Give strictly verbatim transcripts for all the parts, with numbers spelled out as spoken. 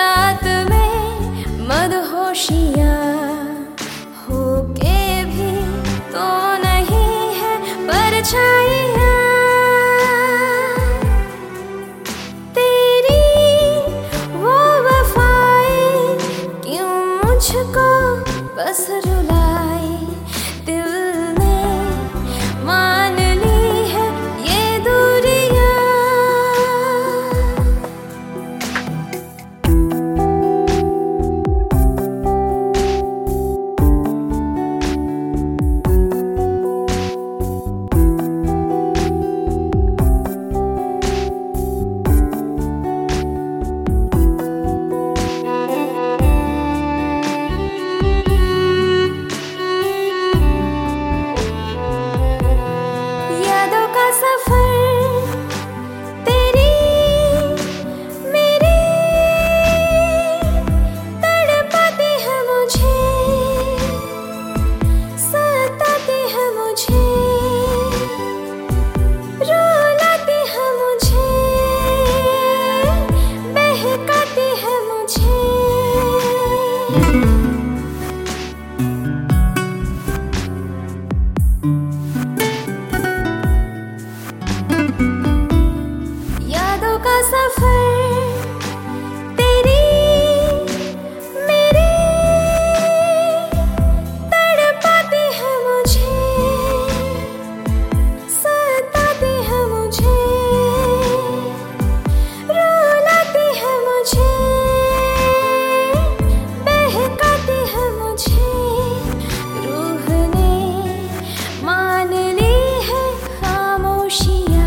रात में मदहोशियाँ होके भी तो नहीं है परछाइयाँ तेरी वो वफाएं क्यों मुझको बस रुलाई दिल ने मान ली है ये दूरियां यादों का सफर तेरी मेरी तड़पाती है मुझे सताती है मुझे रुलाती है मुझे बहकाती है मुझे रूह ने मान ली है खामोशियाँ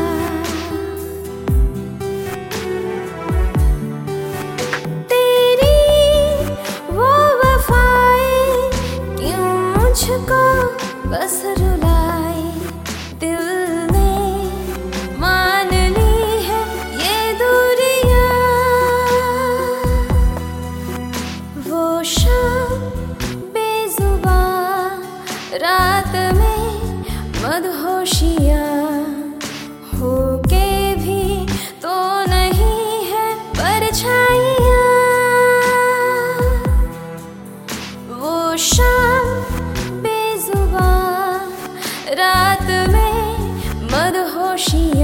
मुझको बस रुलाई दिल ने मान ली है ये दूरियां वो शाम बेजुबान रात में मदहोशियाँ होके भी तो नहीं है परछाइयाँ वो शाम रात में मदहोशी